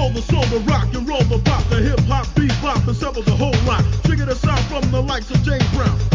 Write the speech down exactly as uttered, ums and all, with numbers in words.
soul, the soul, the rock and roll, the pop, the hip hop, bebop, and samples a whole lot. Trigger the sound from the likes of James Brown,